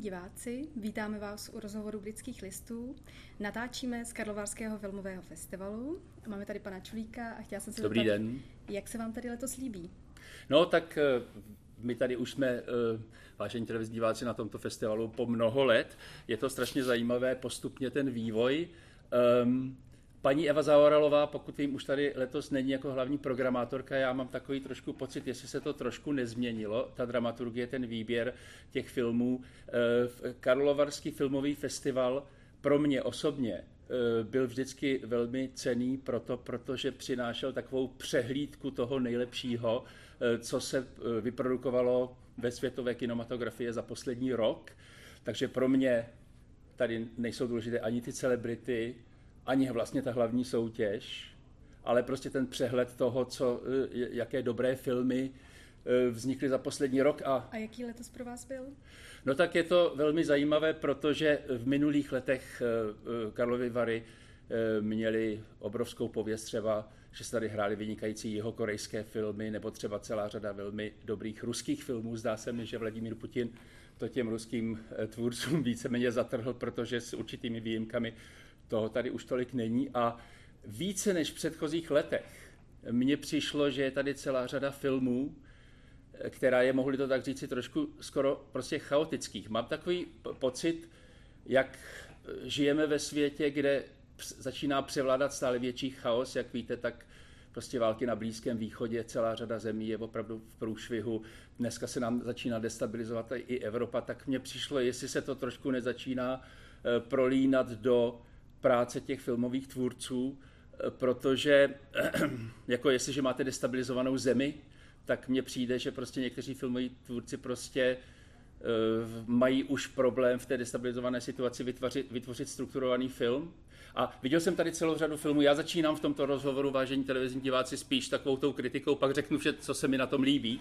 diváci, vítáme vás u rozhovoru Britských listů. Natáčíme z Karlovarského filmového festivalu. Máme tady pana Čulíka a chtěla jsem se Dobrý den. Jak se vám tady letos líbí? No tak my tady už jsme, vážení televizní diváci, na tomto festivalu po mnoho let. Je to strašně zajímavé, postupně ten vývoj. Paní Eva Zaoralová, pokud vím, už tady letos není jako hlavní programátorka, já mám takový trošku pocit, jestli se to trošku nezměnilo, ta dramaturgie, ten výběr těch filmů. Karlovarský filmový festival pro mě osobně byl vždycky velmi cenný protože přinášel takovou přehlídku toho nejlepšího, co se vyprodukovalo ve světové kinematografii za poslední rok. Takže pro mě tady nejsou důležité ani ty celebrity, ani vlastně ta hlavní soutěž, ale prostě ten přehled toho, jaké dobré filmy vznikly za poslední rok. A jaký letos pro vás byl? No tak je to velmi zajímavé, protože v minulých letech Karlovy Vary měli obrovskou pověst třeba, že se tady hrály vynikající jihokorejské filmy, nebo třeba celá řada velmi dobrých ruských filmů. Zdá se mi, že Vladimír Putin to těm ruským tvůrcům víceméně zatrhl, protože s určitými výjimkami toho tady už tolik není. A více než v předchozích letech mně přišlo, že je tady celá řada filmů, která je, mohli to tak říci, trošku skoro prostě chaotických. Mám takový pocit, jak žijeme ve světě, kde začíná převládat stále větší chaos, jak víte, tak prostě války na Blízkém východě, celá řada zemí je opravdu v průšvihu. Dneska se nám začíná destabilizovat i Evropa, tak mně přišlo, jestli se to trošku nezačíná prolínat do práce těch filmových tvůrců, protože jako jestliže máte destabilizovanou zemi, tak mně přijde, že prostě někteří filmoví tvůrci prostě mají už problém v té destabilizované situaci vytvořit strukturovaný film. A viděl jsem tady celou řadu filmů. Já začínám v tomto rozhovoru, vážení televizní diváci, spíš takovou tou kritikou, pak řeknu vše, co se mi na tom líbí.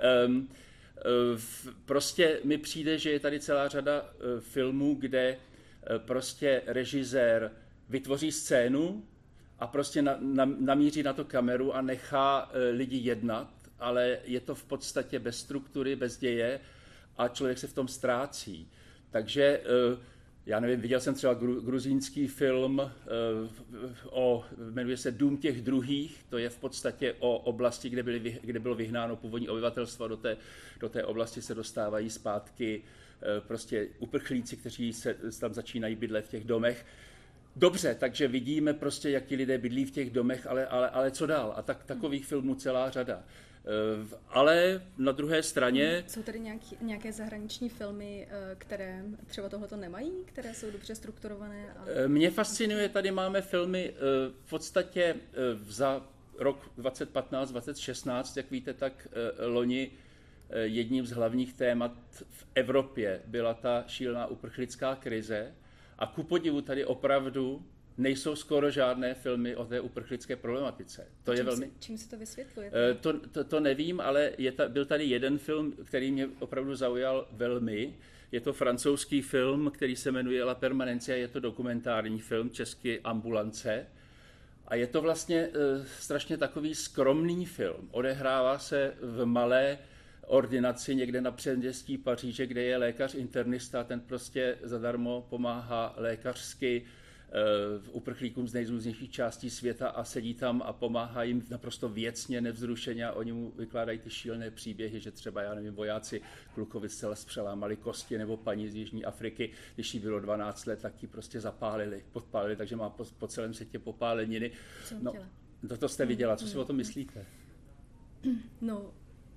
Prostě mi přijde, že je tady celá řada filmů, kde prostě režisér vytvoří scénu a prostě namíří na to kameru a nechá lidi jednat, ale je to v podstatě bez struktury, bez děje a člověk se v tom ztrácí. Takže já nevím, viděl jsem třeba gruzínský film, jmenuje se Dům těch druhých, to je v podstatě o oblasti, kde bylo vyhnáno původní obyvatelstvo, do té oblasti se dostávají zpátky prostě uprchlíci, kteří se tam začínají bydlet v těch domech. Dobře, takže vidíme prostě, jak ti lidé bydlí v těch domech, ale co dál? A takových filmů celá řada. Ale na druhé straně... Jsou tady nějaké zahraniční filmy, které třeba tohleto nemají, které jsou dobře strukturované? Mě fascinuje, tady máme filmy v podstatě za rok 2015-2016, jak víte, tak loni jedním z hlavních témat v Evropě byla ta šílená uprchlická krize. A ku podivu tady opravdu nejsou skoro žádné filmy o té uprchlické problematice. Čím si to vysvětluje? To nevím, ale byl tady jeden film, který mě opravdu zaujal velmi. Je to francouzský film, který se jmenuje La Permanence, je to dokumentární film, česky Ambulance. A je to vlastně strašně takový skromný film. Odehrává se v malé ordinaci někde na předměstí Paříže, kde je lékař internista, ten prostě zadarmo pomáhá lékařsky uprchlíkům z nejrůznějších částí světa a sedí tam a pomáhá jim naprosto věcně, nevzrušeně a oni mu vykládají ty šílené příběhy, že třeba, já nevím, vojáci klukovi zcela přelámali kosti nebo paní z Jižní Afriky, když jí bylo 12 let, tak ji prostě podpálili, takže má po celém světě popáleniny. No, to jste viděla, co si o tom myslíte? No,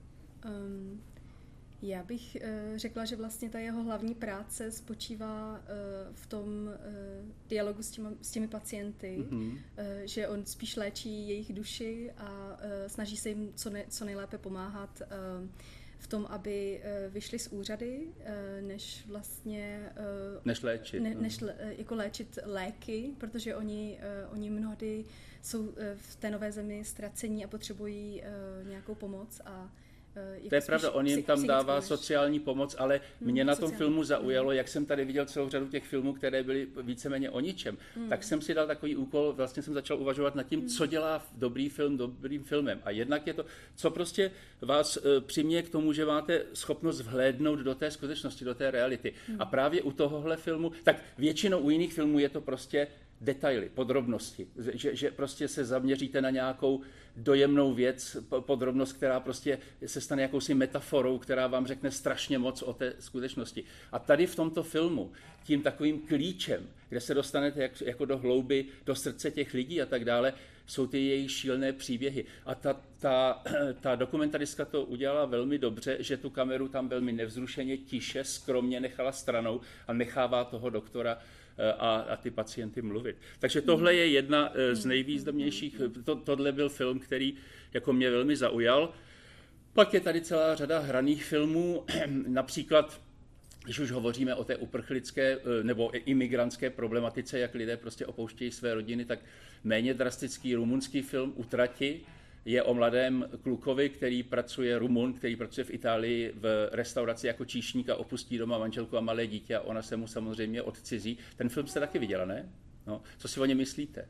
já bych řekla, že vlastně ta jeho hlavní práce spočívá v tom dialogu s těmi pacienty, že on spíš léčí jejich duši a snaží se jim co nejlépe pomáhat v tom, aby vyšli z úřady, než vlastně... Než léčit. Jako léčit léky, protože oni mnohdy jsou v té nové zemi ztracení a potřebují nějakou pomoc a To je pravda, on jim tam dává sociální pomoc, ale mě na tom filmu zaujalo, jak jsem tady viděl celou řadu těch filmů, které byly víceméně o ničem, tak jsem si dal takový úkol, vlastně jsem začal uvažovat nad tím, co dělá dobrý film dobrým filmem. A jednak je to, co prostě vás přiměje k tomu, že máte schopnost vhlédnout do té skutečnosti, do té reality. A právě u tohohle filmu, tak většinou u jiných filmů je to prostě detaily, podrobnosti, že prostě se zaměříte na nějakou dojemnou věc, podrobnost, která prostě se stane jakousi metaforou, která vám řekne strašně moc o té skutečnosti. A tady v tomto filmu, tím takovým klíčem, kde se dostanete jako do hlouby, do srdce těch lidí a tak dále, jsou ty jejich šílené příběhy. A ta dokumentaristka to udělala velmi dobře, že tu kameru tam velmi nevzrušeně, tiše, skromně nechala stranou a nechává toho doktora a ty pacienty mluvit. Takže tohle je jedna z nejvýznamnějších, tohle byl film, který jako mě velmi zaujal. Pak je tady celá řada hraných filmů, například, když už hovoříme o té uprchlické nebo imigrantské problematice, jak lidé prostě opouštějí své rodiny, tak méně drastický rumunský film Utrati je o mladém klukovi, který pracuje v Itálii v restauraci jako číšník a opustí doma manželku a malé dítě a ona se mu samozřejmě odcizí. Ten film jste taky viděla, ne? No, co si o něm myslíte?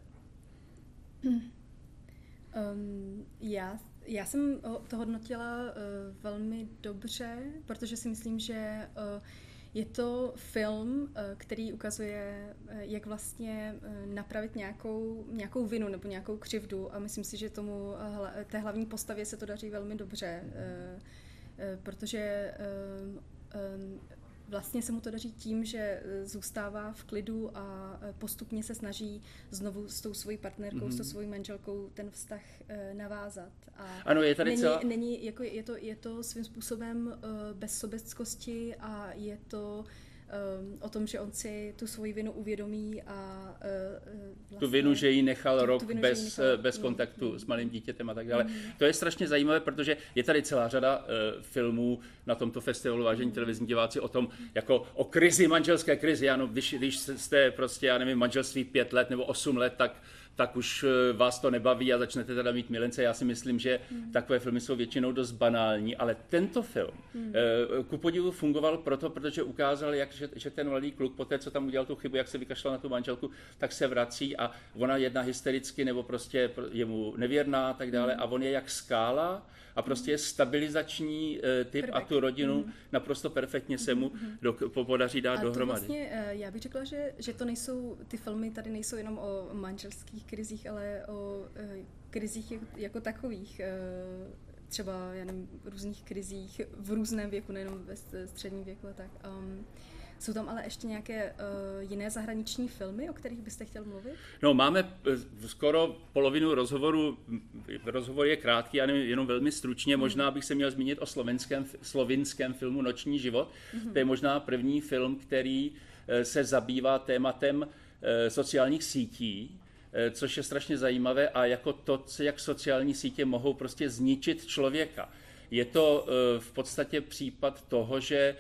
Já jsem to hodnotila velmi dobře, protože si myslím, že je to film, který ukazuje, jak vlastně napravit nějakou vinu nebo nějakou křivdu a myslím si, že té hlavní postavě se to daří velmi dobře, protože vlastně se mu to daří tím, že zůstává v klidu a postupně se snaží znovu s tou svojí partnerkou, s tou svojí manželkou ten vztah navázat. A ano, je tady je to svým způsobem bez sobeckosti a je to o tom, že on si tu svoji vinu uvědomí a vlastně, tu vinu, že ji nechal rok bez kontaktu s malým dítětem a tak dále. To je strašně zajímavé, protože je tady celá řada filmů na tomto festivalu Vážení televizní diváci o tom, jako o krizi, manželské krizi. Ano, když jste prostě, já nevím, manželství 5 let nebo 8 let, tak už vás to nebaví a začnete teda mít milence. Já si myslím, že takové filmy jsou většinou dost banální, ale tento film ku podivu fungoval protože ukázal, že ten mladý kluk po té, co tam udělal tu chybu, jak se vykašlal na tu manželku, tak se vrací a ona jedná hystericky nebo prostě je mu nevěrná a tak dále a on je jak skála a prostě je stabilizační typ a tu rodinu naprosto perfektně se mu podaří dát dohromady. Vlastně, já bych řekla, že to nejsou, ty filmy tady nejsou jenom o manželských krizích, ale o krizích jako takových. Třeba já nevím, různých krizích v různém věku, nejenom ve středním věku a tak. Jsou tam ale ještě nějaké jiné zahraniční filmy, o kterých byste chtěl mluvit? No, máme skoro polovinu rozhovoru. Rozhovor je krátký, ale jenom velmi stručně. Možná bych se měl zmínit o slovinském filmu Noční život. To je možná první film, který se zabývá tématem sociálních sítí, což je strašně zajímavé a jako to, jak sociální sítě mohou prostě zničit člověka. Je to v podstatě případ toho, že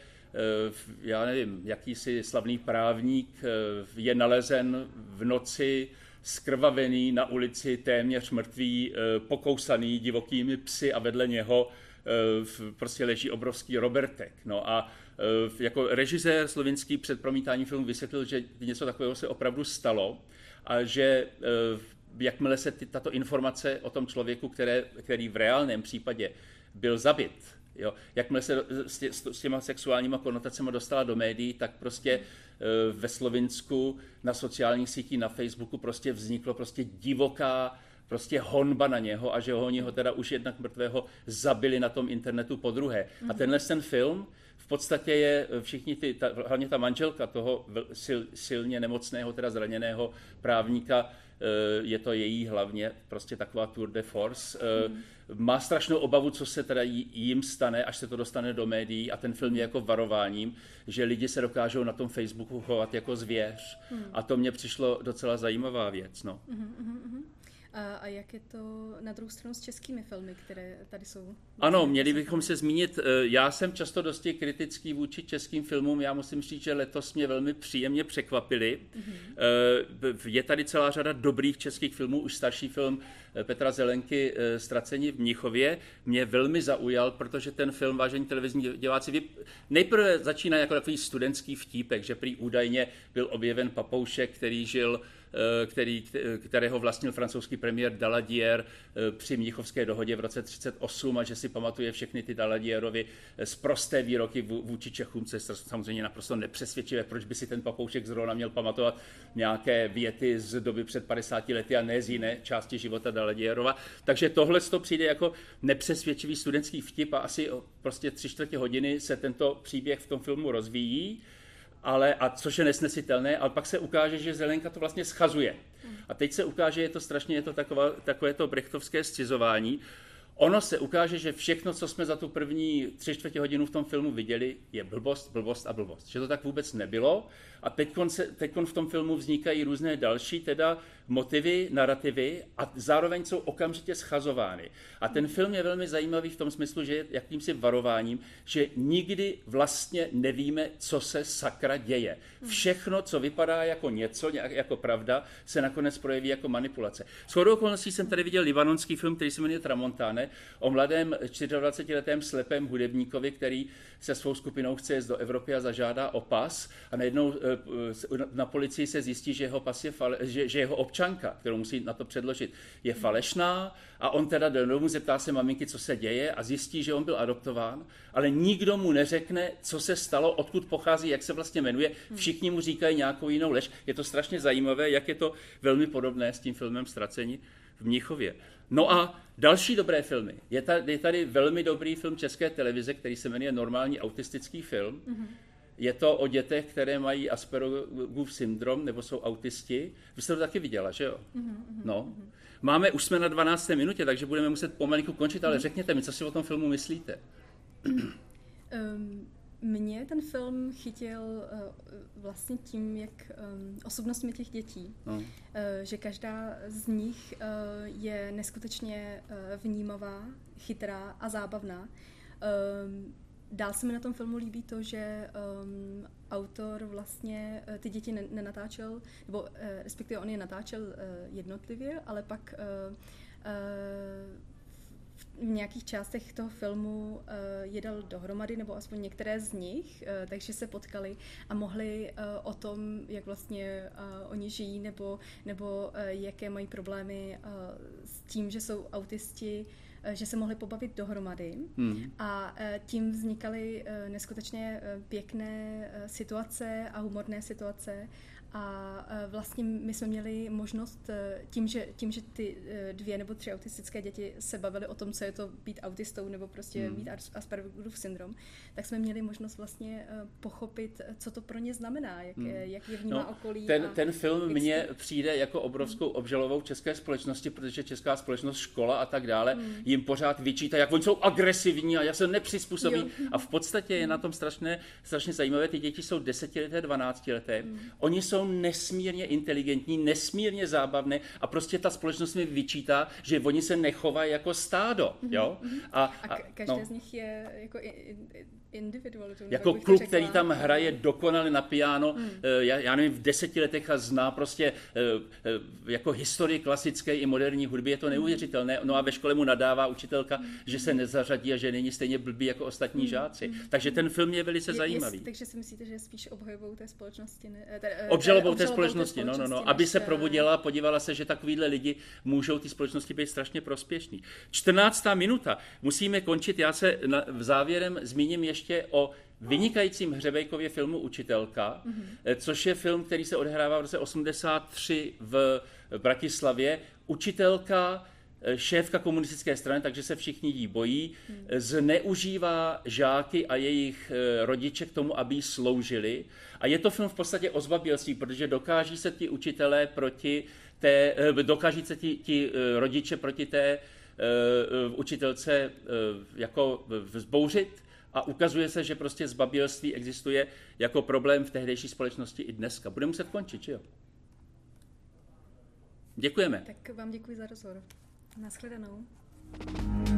já nevím, jakýsi slavný právník je nalezen v noci zkrvavený na ulici, téměř mrtvý, pokousaný divokými psy a vedle něho prostě leží obrovský Robertek. No a jako režisér slovinský před promítáním filmu vysvětlil, že něco takového se opravdu stalo a že jakmile se tato informace o tom člověku, který v reálném případě byl zabit, jo, jakmile se s těma sexuálníma konotacemi dostala do médií, tak prostě ve Slovinsku na sociálních sítích, na Facebooku prostě vzniklo prostě divoká prostě honba na něho a že oni ho teda už jednak mrtvého zabili na tom internetu podruhé. A tenhle ten film v podstatě je všichni hlavně ta manželka toho silně nemocného, teda zraněného právníka, je to její hlavně prostě taková tour de force. Má strašnou obavu, co se teda jim stane, až se to dostane do médií a ten film je jako varováním, že lidi se dokážou na tom Facebooku chovat jako zvěř. A to mně přišlo docela zajímavá věc. No. A jak je to na druhou stranu s českými filmy, které tady jsou? Ano, měli bychom se zmínit, já jsem často dosti kritický vůči českým filmům, já musím říct, že letos mě velmi příjemně překvapili. Je tady celá řada dobrých českých filmů, už starší film Petra Zelenky Ztraceni v Mnichově mě velmi zaujal, protože ten film, vážení televizní diváci, nejprve začíná jako takový studentský vtípek, že prý údajně byl objeven papoušek, který žil, kterého vlastnil francouzský premiér Daladier při Mnichovské dohodě v roce 1938 a že si pamatuje všechny ty Daladierovy sprosté výroky vůči Čechům, co je samozřejmě naprosto nepřesvědčivé, proč by si ten papoušek zrovna měl pamatovat nějaké věty z doby před 50 lety a ne z jiné části života Daladierova. Takže tohle to přijde jako nepřesvědčivý studentský vtip a asi prostě 3/4 hodiny se tento příběh v tom filmu rozvíjí. A což je nesnesitelné, ale pak se ukáže, že Zelenka to vlastně schazuje. A teď se ukáže, je to takové to brechtovské scizování. Ono se ukáže, že všechno, co jsme za tu první 3/4 hodinu v tom filmu viděli, je blbost, blbost a blbost. Že to tak vůbec nebylo. A teďkon v tom filmu vznikají různé další teda motivy, narrativy a zároveň jsou okamžitě schazovány. A ten film je velmi zajímavý v tom smyslu, že je jakýmsi varováním, že nikdy vlastně nevíme, co se sakra děje. Všechno, co vypadá jako něco, jako pravda, se nakonec projeví jako manipulace. Shodou okolností jsem tady viděl libanonský film, který se jmenuje Tramontane, o mladém 24letém slepém hudebníkovi, který se svou skupinou chce jet do Evropy a zažádá o pas a najednou na policii se zjistí, že jeho pas že jeho občanka, kterou musí na to předložit, je falešná a on teda jde domů, zeptá se maminky, co se děje a zjistí, že on byl adoptován, ale nikdo mu neřekne, co se stalo, odkud pochází, jak se vlastně jmenuje, všichni mu říkají nějakou jinou lež. Je to strašně zajímavé, jak je to velmi podobné s tím filmem Ztraceni v Mnichově. No a další dobré filmy. Je tady velmi dobrý film České televize, který se jmenuje Normální autistický film. Je to o dětech, které mají Aspergerův syndrom, nebo jsou autisti. Vy jste to taky viděla, že jo? No. Už jsme na 12. minutě, takže budeme muset pomalinku končit, ale řekněte mi, co si o tom filmu myslíte? Mě ten film chytil vlastně tím, jak osobnostmi těch dětí, že každá z nich je neskutečně vnímavá, chytrá a zábavná. Dál se mi na tom filmu líbí to, že autor vlastně ty děti nenatáčel, nebo respektive on je natáčel jednotlivě, ale pak v nějakých částech toho filmu je dal dohromady, nebo aspoň některé z nich, takže se potkali a mohli o tom, jak vlastně oni žijí, nebo jaké mají problémy s tím, že jsou autisti, že se mohli pobavit dohromady a tím vznikaly neskutečně pěkné situace a humorné situace. A vlastně my jsme měli možnost tím, že ty 2 nebo 3 autistické děti se bavily o tom, co je to být autistou nebo prostě mít Aspergerův syndrom, tak jsme měli možnost vlastně pochopit, co to pro ně znamená, jak je vnímá okolí. Ten film mně přijde jako obrovskou obžalovou české společnosti, protože česká společnost, škola a tak dále jim pořád vyčítá, jak oni jsou agresivní a jak se nepřizpůsobí. A v podstatě je na tom strašně zajímavé, ty děti jsou 10leté, 12leté, oni jsou nesmírně inteligentní, nesmírně zábavné a prostě ta společnost mi vyčítá, že oni se nechovají jako stádo. Jo? A každé z nich je jako individualitu. Jako kluk, který tam hraje dokonale na piano, já nevím, v 10 letech a zná prostě jako historii klasické i moderní hudby, je to neuvěřitelné. No a ve škole mu nadává učitelka, že se nezařadí a že není stejně blbý jako ostatní žáci. Takže ten film je velice zajímavý. Takže si myslíte, že je spíš obhajobou té společnosti? Obžalobou té společnosti, no. Aby se probudila, podívala se, že takovýhle lidi můžou ty společnosti být strašně prospěšní. 14. minuta. Musíme končit. Já se v závěrem zmíním ještě o vynikajícím Hřebejkově filmu Učitelka, což je film, který se odehrává v roce 1983 v Bratislavě. Učitelka, šéfka komunistické strany, takže se všichni jí bojí, zneužívá žáky a jejich rodiče k tomu, aby jí sloužili. A je to film v podstatě o zbabělství, protože dokáží se ti učitelé dokáží se ti rodiče proti té učitelce jako vzbouřit a ukazuje se, že prostě zbabělství existuje jako problém v tehdejší společnosti i dneska. Budeme muset končit, že jo? Děkujeme. Tak vám děkuji za rozhovor. Naschledanou.